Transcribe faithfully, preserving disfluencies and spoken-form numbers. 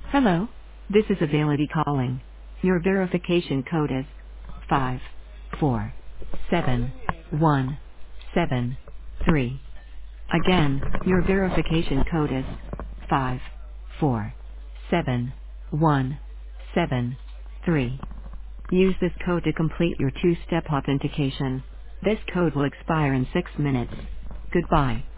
Hello. This is Availity calling. Your verification code is five four seven one seven three. Again, your verification code is five four seven one seven three. Use this code to complete your two-step authentication. This code will expire in six minutes. Goodbye.